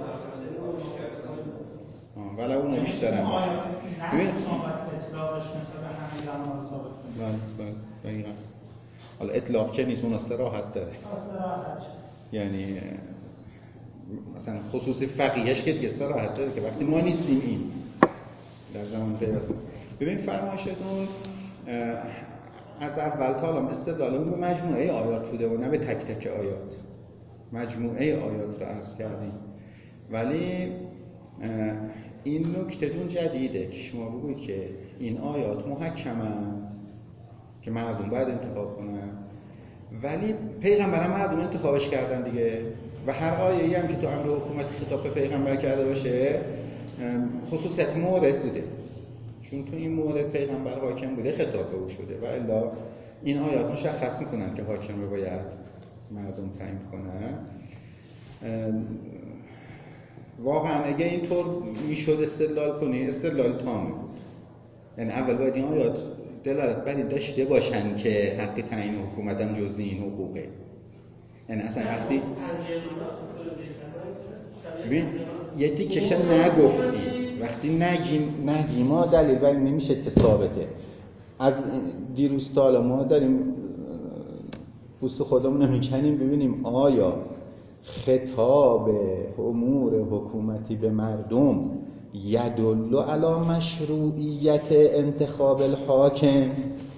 ولی اون بیشتر هم باشه. ببین اطلاقش مثلا همه زمان ثابت کنه. بله دقیقاً. حالا اطلاق که نیست، اون صراحت داره. صراحت. یعنی مثلا خصوصی فقیهش که دیگه صراحت داره که وقتی ما نیستیم این در زمان پیدا. ببین فرمایشتون از اول تا الان استدلالمون به مجموعه آیات بوده و نه به تک تک آیات. مجموعه آیات رو عرض کردیم. ولی این نکته‌تون جدیده که شما بگویید که این آیات محکمند که مردم باید انتخاب کنن، ولی پیغمبر هم مردم انتخابش کردن دیگه و هر آیه‌ای هم که تو امر حکومت خطاب به پیغمبر کرده باشه خصوصیت مورد بوده، چون تو این مورد پیغمبر حاکم بوده خطاب به او شده و الا این آیات مشخص میکنن که حاکم رو باید مردم تعیین کنن. واقعا اگه اینطور میشد استدلال کنی استدلال تام بود، یعنی اول باید این آیات دلالت بر این داشته باشن که حق تعیین حکومت هم جزئی این حقوقه. یعنی اصلا وقتی ببین یه تیکش نگفتی، وقتی نگیم ما دلیل بر این نمیشه که ثابته. از دیروز تا حالا ما داریم پوست خودمون رو میکنیم ببینیم آیا خطاب امور حکومتی به مردم یدل علی مشروعیت انتخاب الحاکم.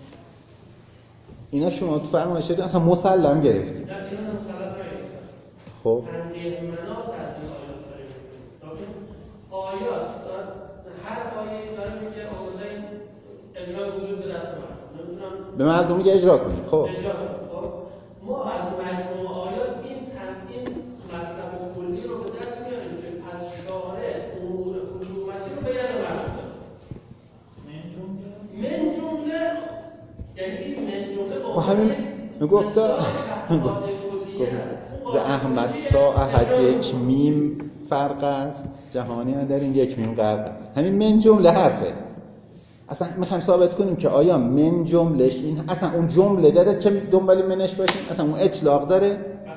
اینا شما تو فرمایشتون اصلا مسلم گرفتید. نه اینا مسلم نگرفتن. خب تنبیه مناط از این آیات داره میگه. آیات هر آیه داره میگه مثلا این اجرای حدود به دست مردم. نمیدونم به مردم میگه اجرا کنید. خب اجرا کنید. خب ما از مجموع آیات این مطلب کلی رو به دست میاریم که پس شارع امور حکومتی رو به ید مردم داده. من جمله یعنی این من جمله به عنوان ز احمد تا احد یک میم فرق است، جهانی ها در این یک میم غرق است. همین من جمله حرفه. اصلا میخوایم ثابت کنیم که آیا من جملش این اصلا اون جمله داره که دنبال منش باشیم، اصلا اون اطلاق داره.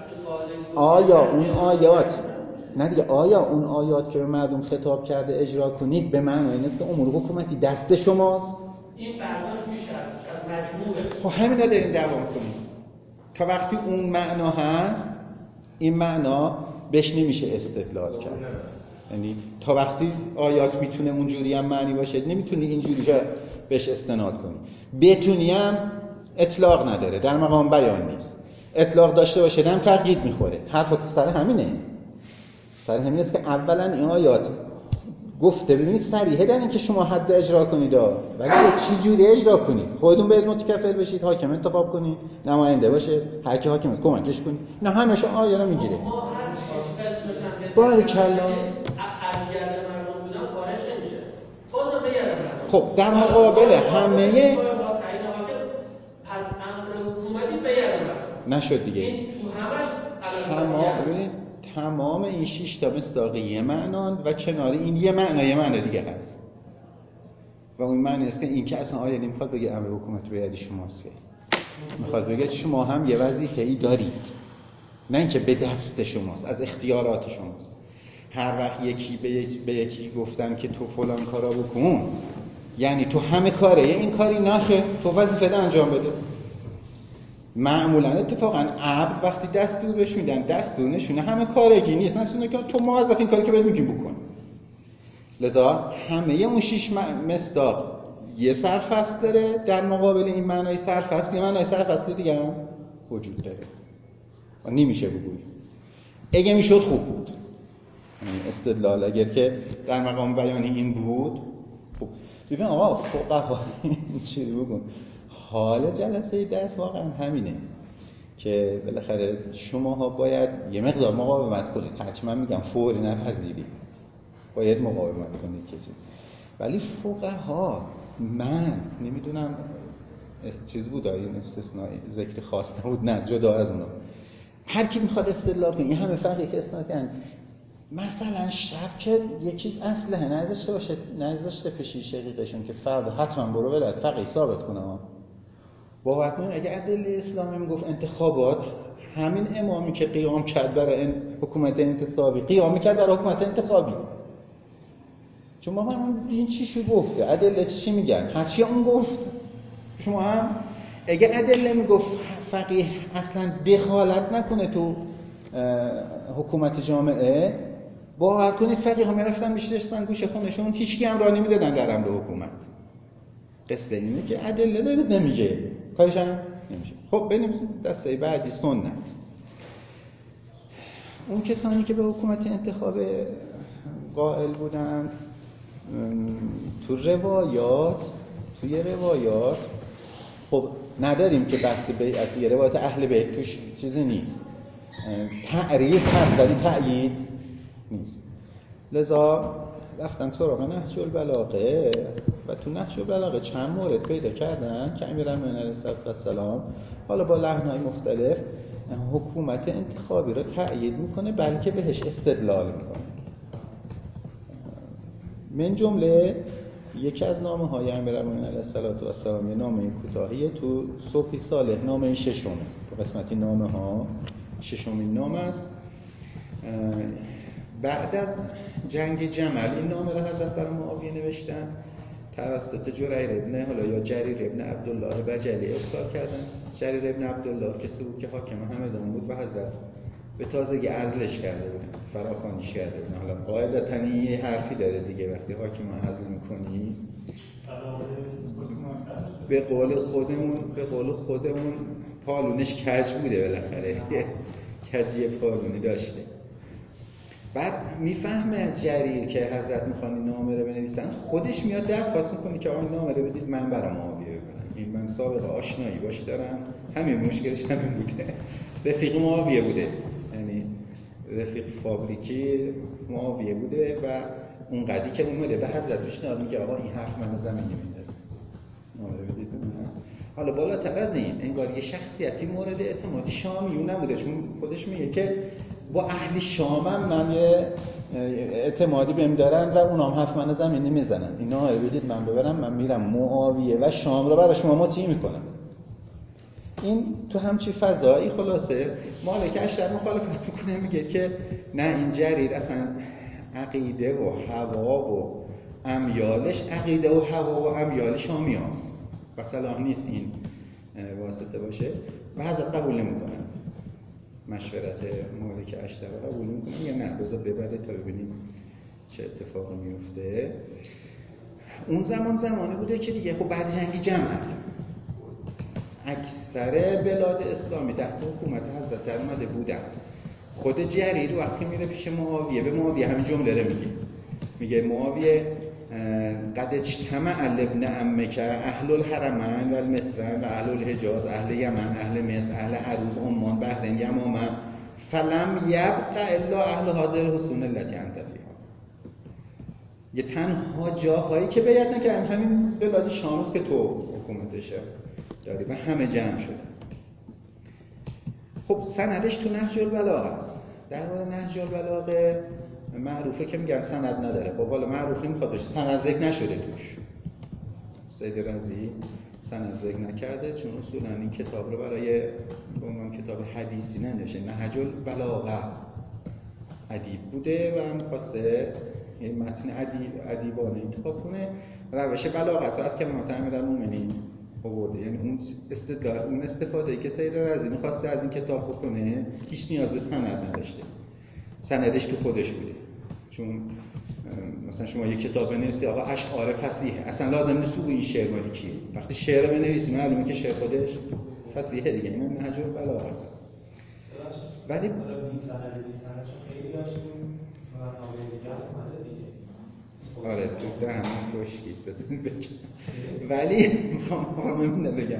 آیا اون آیات نه دیگه، آیا اون آیات که به مردم خطاب کرده اجرا کنید به معنی این است که امور حکومتی دست شماست؟ این برداشت میشه از مجموعه. خب همینا داریم دعوا میکنیم. تا وقتی اون معنا هست این معنا بهش نمیشه استدلال کرد. یعنی تا وقتی آیات میتونه اونجوری هم معنی باشه نمیتونی اینجوری بهش استناد کنی. بتونی هم اطلاق نداره، در مقام بیان نیست. اطلاق داشته باشه هم تقیید میخوره. حرف سر همینه. سر همین است که اولا این آیات گفته ببینید صریحه در این که شما حد اجرا کنید ولی چی جوری اجرا کنید؟ خودتون برید متکفل بشید، حاکم انتخاب کنید، نماینده باشه، هر کی حاکم است کمکش کنید. نه همش آیه رو میگیره. ما هر چیز قسمش باریکلا از گرد مردم بودن خارج نمیشه. بازم به گرد مردم. خب در مقابل همه پس امر حکومتی به گرد مردم نشد دیگه. این تو همش تمام این 6 تا مصداق یه معنان و کنار این یه معنی دیگه هست. و اون معنی است که این که اصلا آیه نمیخواد بگه امر حکومت به ید شماست، میخواد بگه شما هم یه وظیفه‌ای دارید، نه اینکه به دست شماست، از اختیارات شماست. هر وقت یکی به یکی گفتن که تو فلان کارا بکن، یعنی تو همه کاره این کاری نخه، تو وظیفه انجام بده. معمولا اتفاقا عبد وقتی دستور بهش میدن دستور نشونه همه کارگی نیست، نشونه که تو موظف این کاری که بهت میگیم بکن. لذا همه اون 6 مصداق یه سرفصل داره، در مقابل این معنای سرفصل یه معنای سرفصل دیگه هم وجود داره و نمیشه بگویی. اگه میشد خوب بود استدلال، اگر که در مقام بیانی این بود خوب. ببین آقا فقها چی بگم، حال جلسه درس واقعا همینه که بالاخره شماها باید یه مقدار مقاومت کنید. هرچی من میگم فوری نپذیرید، باید مقاومت کنید کسی. ولی فقها من نمیدونم چیز بود این استثناء ذکر خاص نبود، نه جدا از اونها، هر کی میخواد استدلال کنه، این همه فقیه که استثناء کردن، مثلا شب که یکی اسلحه نذاشته باشه، نذاشته پیش شقیقشون که فردا حتما برو ولایت فقیه ثابت کنه. باور کنید اگه ادله اسلامی میگفت انتخابات، همین امامی که قیام کرد برای حکومت انتصابی قیام کرد برای حکومت انتخابی. چون ما این چیشو گفته، ادله چی میگن، هرچی اون گفت. شما هم اگه ادله میگفت فقیه اصلا دخالت نکنه تو حکومت جامعه، باور کنید فقیه ها میرفتن میشستن گوشه خونشون، هیچکی هم راه نمیدادن در امر حکومت. قصه اینه که ادله داره نمیگه، کارش هم نمیشه. خب بریم دسته بعدی، سنت. اون کسانی که به حکومت انتخاب قائل بودند توی روایات خب نداریم که بحث بیعت، یه روایت اهل بیت توش چیزی نیست، تعریف هست ولی تأیید نیست. لذا رفتن سراغ نهج البلاغه و تو نهج البلاغه چند مورد پیدا کردن که امیرالمومنین علیه السلام حالا با لحن‌های مختلف حکومت انتخابی رو تأیید میکنه، بلکه بهش استدلال میکنه. من جمله یکی از نامه‌های امیرالمومنین علیه السلام یه نامه کوتاهیه، تو صبحی صالح نامه ششمه، تو قسمتی نامه‌ها ششمین نامه است. بعد از جنگ جمل این نامه را حضرت بر معاویه نوشتن، توسط جریر ابن حالا یا جریر ابن عبدالله بجلی ارسال کردن. جریر ابن عبدالله کسی بود که حاکم همدان بود و حضرت به تازگی عزلش کرده بود، فراخوانیش کرده بود. حالا قاعدتاً یه حرفی داره دیگه، وقتی حاکم عزل میکنی به قول خودمون پالونش کج بوده، بالاخره کجی پالونی داشته. بعد میفهمه جریر که حضرت میخوان این نامه رو بنویسن، خودش میاد درخواست میکنه که آقا این نامه رو بدید من برام معاویه بکنم، این من سابقه آشنایی باش دارم. همین مشکلش همین بوده، رفیق معاویه بوده، یعنی رفیق فابریکی معاویه بوده و اون قدی که اومده به حضرت پیشنهاد میگه آقا این حرف من زمینی میندازه، نامه رو بدید من. حالا بالاتر از این انگار یه شخصیتی مورد اعتماد شامیون نبوده، چون خودش میگه که با اهل شامم من یه اعتمادی بهم دارن و اونام حرف من زمینی میزنن، اینا بدید من ببرم، من میرم معاویه و شام رو برای شما مطیع میکنم. این تو همچی فضایی خلاصه مالک اشرف مخالفت میکنه، میگه که نه این جریر اصلا عقیده و هوا و امیالش، عقیده و هوا و امیال شامی هست و صلاح نیست این واسطه باشه و حضرت قبول نمیکنن مشورت مالک اشرف رو قبول نمیکنن، یا نه بذار ببره تا ببینیم چه اتفاقی میفته. اون زمانی بوده که دیگه خب بعد جنگی جمع اکثر بلاد اسلامی تحت حکومت حضرت در اومده بودن. خود جریر وقتی میره پیش معاویه، به معاویه همین جمله رو میگه معاویه قد اجتمع لابن عمک اهل الحرمین و المصرین و اهل الحجاز، اهل یمن، اهل مصر، اهل عروض، عمان، بحرین، یمامه، فلم یبق الا اهل هذه الحصون التي انت فیها. یه تنها جاهایی که بیعت نکردن همین بلاد شام است که تو حکومتشه داری و همه جمع شده. خب سندش تو نهج البلاغه است. درباره نهج البلاغه معروفه که میگن سند نداره. خب حالا معروفه میخواد بشه، سند ذکر نشده توش. سید رضی سند ذکر نکرده چون اصولا این کتاب رو برای به عنوان کتاب حدیثی ننوشته. نهج البلاغه ادیب بوده و می‌خواسته این متن ادیبانه انتخاب کنه. روش بلاغت رو از کلمات امیرالمومنین آورده، یعنی اون استفاده‌ای که سید رضی می‌خواسته از این کتاب بکنه هیچ نیاز به سند نداشته، سندش تو خودش بوده. چون مثلا شما یک کتاب بنویسی آقا اشعار فصیحه، اصلا لازم نیست بگی این شعر مال کیه. وقتی شعر بنویسی معلومه که شعر خودش فصیحه دیگه. این نهج البلاغه است. ولی بی سند چون خیلی داشتیم منابع دیگه اومده دیگه. آره تو همین کشکید بزن بگم، ولی میخوام بگم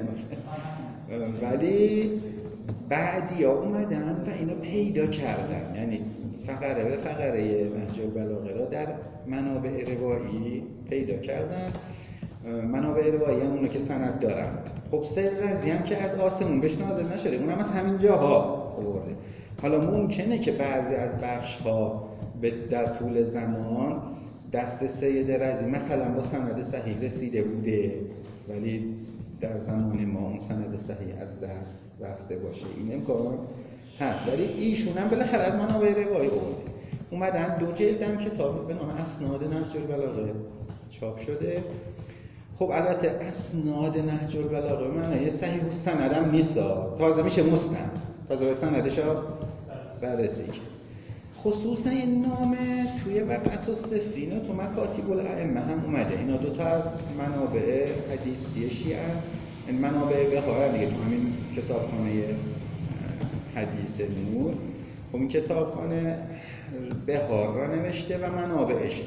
ولی بعدی ها اومدن و اینو پیدا کردن، یعنی فقره به فقره نهج البلاغه را در منابع روایی پیدا کردن. منابع روایی هم اونو که سند دارن. خب سید رضی هم که از آسمون بهش نازل نشده، اونم از همین جاها آورده. حالا ممکنه که بعضی از بخش ها در طول زمان دست سید رضی مثلا با سند صحیح رسیده بوده ولی در زمان ما اون سند صحیح از دست رفته باشه، این امکان هست. ولی ایشون هم بالاخره از منابع روایی اومدن 2 جلدم کتاب به نام اسناد نهج البلاغه چاپ شده. خب البته اسناد نهج البلاغه معنی صحیح و سندم نیست، تازه میشه مسند، تازه به سندش بررسی کرد. خصوصا این نام توی وقت الصفین تو مکاتب الائمه هم اومده. اینا 2 تا از منابع حدیثی شیعه، این منابع بهار دیگه تو همین کتابخانه حدیث نور. خب این کتابخانه بهار را نوشته و منابعش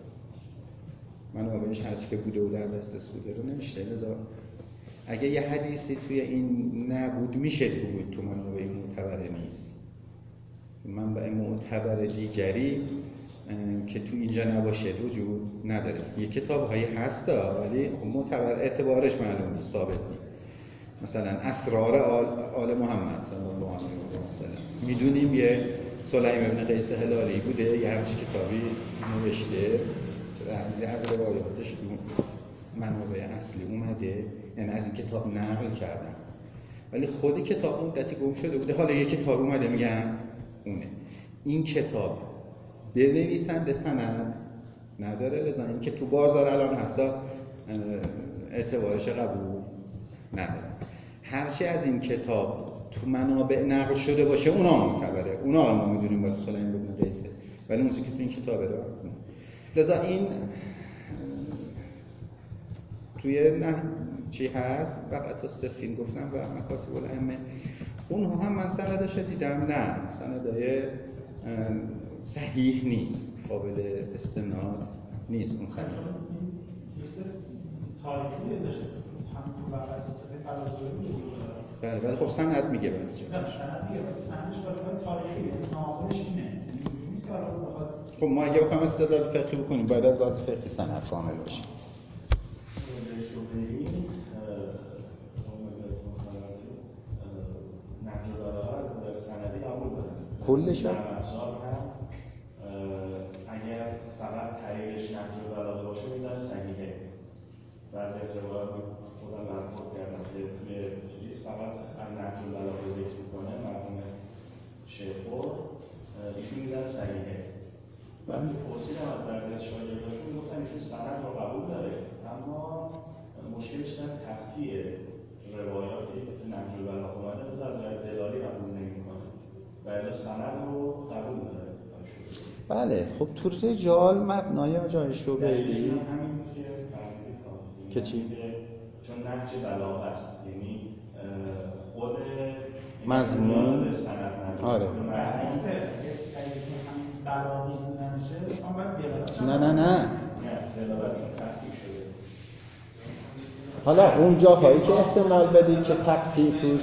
هرچی که بوده و در دسترس بوده رو نوشته. لذا اگه یه حدیثی توی این نبود میشه بود تو منابع معتبر نیست. منبع معتبر دیگری که تو اینجا نباشه وجود نداره. یه کتاب‌هایی هستا ولی معتبر اعتبارش معلوم نیست، ثابت نیست. مثلا اسرار آل محمد صلی الله علیه و سلم میدونیم یه سلیم ابن قیس هلالی بوده یه همچین کتابی نوشته، بعضی از روایاتش تو منابع اصلی اومده، یعنی از این کتاب نقل کردن ولی خودی کتاب مدتی گم شده بوده. حالا یه کتاب اومده میگن اونه. این کتاب بنویسنده سند نداره، لذا این که تو بازار الان هستا اعتبارش قبول نداره. هرچی از این کتاب تو منابع نقل شده باشه اونا معتبره، اونا ما میدونیم باید سلیم ابن قیسه، ولی اون که تو این کتابه رو لذا این توی چی هست وقت الصفین گفتم و مکاتب الائمه، اونها هم من سندش دیدم، نه سندای صحیح نیست، قابل استناد نیست. اون سند تاریخی داشته هم تو وقت الصفین فلاسفه بود. بله ولی خب سند میگه بعضی جا. نه سند میگه ولی سندش باید تاریخی نامش اینه. نیست که حالا بخواد. خب ما اگه بخوایم استدلال فقهی بکنیم باید از لحاظ فقهی سند کامل باشه. کلش هم اگر فقط طریقش نهج البلاغه باشه میزنه صحیحه. بعضی از روایات خودم برخورد کردم که توی چیز فقط از نهج البلاغه ذکر میکنه مرحوم شیخو، ایشون میزنه صحیحه. من پرسیدم از بعضی از شاگرداشون، گفتن ایشون سند رو قبول داره اما مشکلش در تقطیع روایاتی که تو نهج البلاغه اومده مثل از دلالی قبول نمیکنه و الا سند رو قبول داره. بله خب تو رجال مبنای جای شعبه‌ای که چی؟ چون نهج بلاغه است، یعنی خود مضمون آره بلاغی بودنشه اما باید دلالت نه دلالتشون تقطیع شده. حالا اون جاهایی که احتمال بدید که تقطیع توش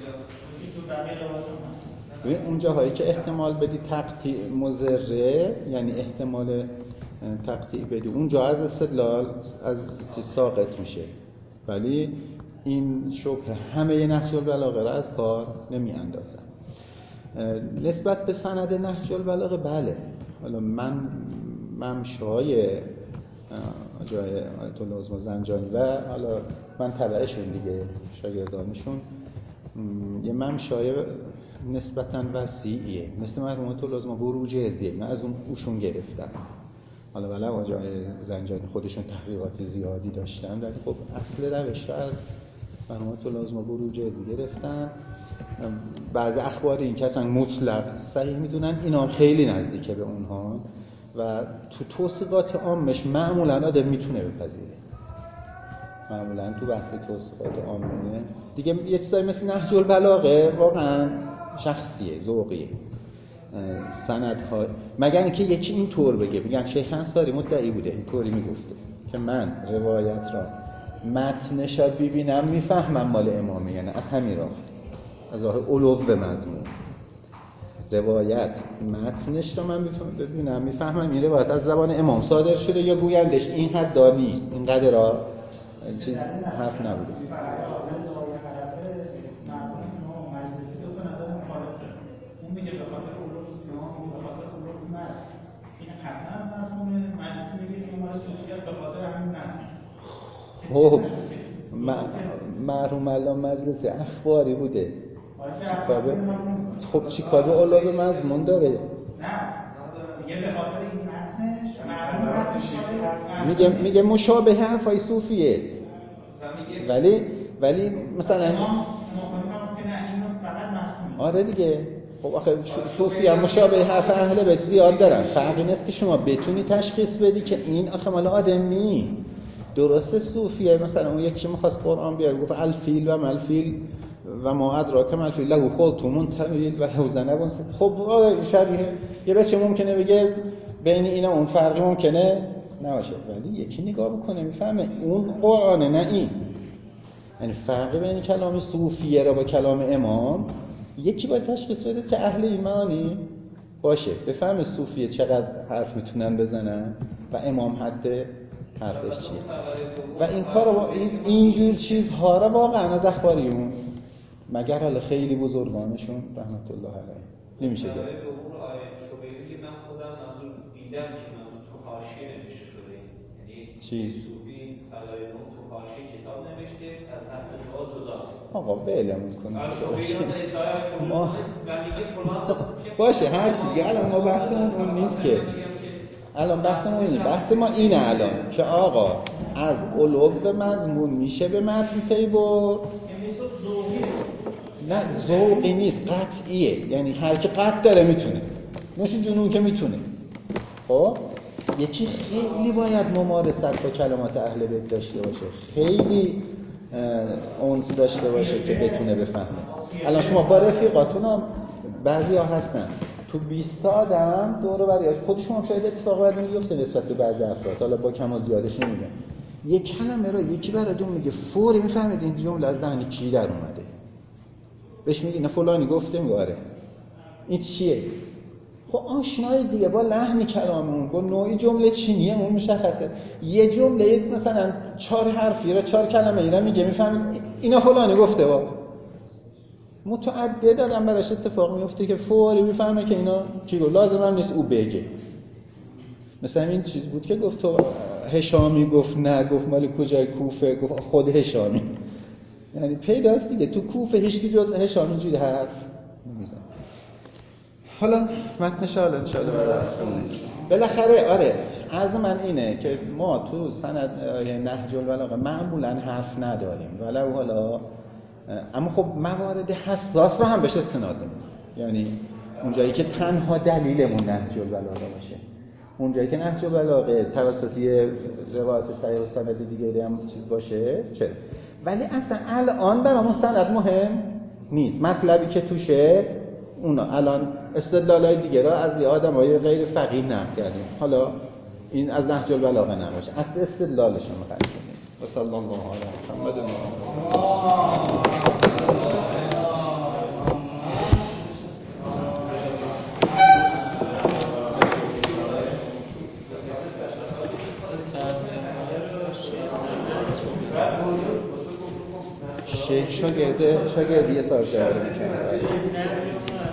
اون جاهایی که احتمال بدید تقطیع مضره، یعنی احتمال تقطیع بدید اونجا از استدلال از چیز ساقط میشه، ولی این شبه همه نهج البلاغه را از کار نمی اندازن. نسبت به سند نهج البلاغه بله، حالا من ممشای جای آیت الله عظمی زنجانی و حالا من تبعشون دیگه شاگردانشون یه ممشای نسبتاً وسیعیه، مثل مرحوم آیت الله عظمی بروج هدیه من از اوشون گرفتم. حالا بله جای زنجانی خودشون تحقیقات زیادی داشتن ولی خب اصل روش رو از مرحوم آیت الله عظمی بروج هدیه گرفتن. بعضی اخبار این که اصلا مطلق صحیح میدونن، اینا خیلی نزدیکه به اونها و تو توصیفات عامش معمولا آدم میتونه بپذیره. معمولا تو بحث توصیفات عامه دیگه یه چیزایی مثل نهج البلاغه واقعا شخصیه، ذوقیه. سندها مگر اینکه یکی این طور بگه، میگن شیخ انصاری مدعی بوده اینطوری میگفته که من روایت را متنش را ببینم میفهمم مال امامه، یعنی از همین راه از راه علو مضمون روایت متنش رو من ببینم میفهمم این روایت از زبان امام صادر شده یا گویندش این حد نیست، اینقدر را چیز حرف نبوده. اون میگه به خاطر علوم امام، میگه به خاطر علوم متن، این حتما مفهوم مجلسی میگه این مال صوفیت به خاطر همین متن. مرحوم علامه مجلسی اخباری بوده. خب چی کار به علوم مضمون داره؟ نه میگه به خاطر این متنش میگه مشابه حرفای صوفیه، ولی مثلا آره دیگه. خب آخه صوفی هم مشابه حرف اهل بیت زیاد دارن، فرقی نیست که شما بتونی تشخیص بدی که این آخه مال آدمی. درسته صوفیه مثلا اون یکی می‌خواست قرآن بیاره گفت الفیل و ملفیل و ما ادراک ملفیل له خلطوم طویل و له ذنب. خب شبیه یه بچه ممکنه بگه بین اینا اون فرقی ممکنه نباشه، ولی یکی نگاه بکنه میفهمه اون قرآنه نه این. یعنی فرقی بین کلام صوفیه را با کلام امام یکی باید تشخیص بده که اهل ایمانی باشه، بفهمه صوفیه چقدر حرف میتونن بزنن و امام حد حرفش چیه. و این کارو با اینجور چیزها را واقعا از اخباریون مگر حالا خیلی بزرگانشون رحمت الله علیه نمیشه داره. من خودم منظور دیدم که من تو حاشیه نوشته شده، یعنی چی؟ صوفی فضایلون تو حاشیه کتاب نوشته از اصل دعا جداست. آقا ولمون کن. ما میگه فلان باشه هر چی دیگه. الان ما بحثمون اون نیست که الان بحثمون اینه. بحث ما اینه الان که آقا از علو به مضمون میشه به متن پی برد. نه ذوقی نیست، قطعیه. یعنی هر که قطع داره میتونه، نوش جنون که میتونه. خب یکی خیلی باید ممارست با کلمات اهل بیت داشته باشه، خیلی اونس داشته باشه که بتونه بفهمه. الان شما با رفیقاتون هم بعضی ها هستن تو 20 آدم دور و بر خودشون هم شاید اتفاق بعد میفته نسبت به بعضی افراد، حالا با کمال زیادش نمیگم، یک کلمه رو یکی براتون میگه فوری میفهمید این جمله از دهن کی در اومده. بهش میگی نه فلانی گفته، میگه آره این چیه. خب آشنایی دیگه با لحن کلاممون، با نوعی جمله چینیه اون مشخصه. یه جمله مثلا 4 حرفی رو 4 کلمه اینا میگه میفهمید اینا فلانی گفته. متعدد آدم براش اتفاق میفته که فوری میفهمه که اینا چی رو لازم هم نیست او بگه. مثلا این چیز بود که گفت تو هشامی، گفت نه، گفت مال کجای کوفه، گفت خود هشامی. یعنی پیداست دیگه تو کوفه هیچ کی جز هشام اینجوری حرف نمیزنه. حالا متنش حالا ان شاء الله بالاخره آره عرض من اینه که ما تو سند نهج البلاغه معمولا حرف نداریم ولو حالا، اما خب موارد حساس رو هم بهش استناد می‌کنیم. یعنی اونجایی که تنها دلیلمون نهج البلاغه باشه، اونجایی که نهج البلاغه توسط روایت صحیح و سند دیگری هم چیز باشه چه، ولی اصلا الان برامون سند مهم نیست. مطلبی که توشه اونا الان استدلالای دیگه را از آدمای غیر فقیه نقل کردیم، حالا این از نهج البلاغه نباشه، اصل استدلالش رو می‌خوایم بگیم. و صلی الله علی محمد و شیخ شاگردی یه سال شاگردی می‌کنه.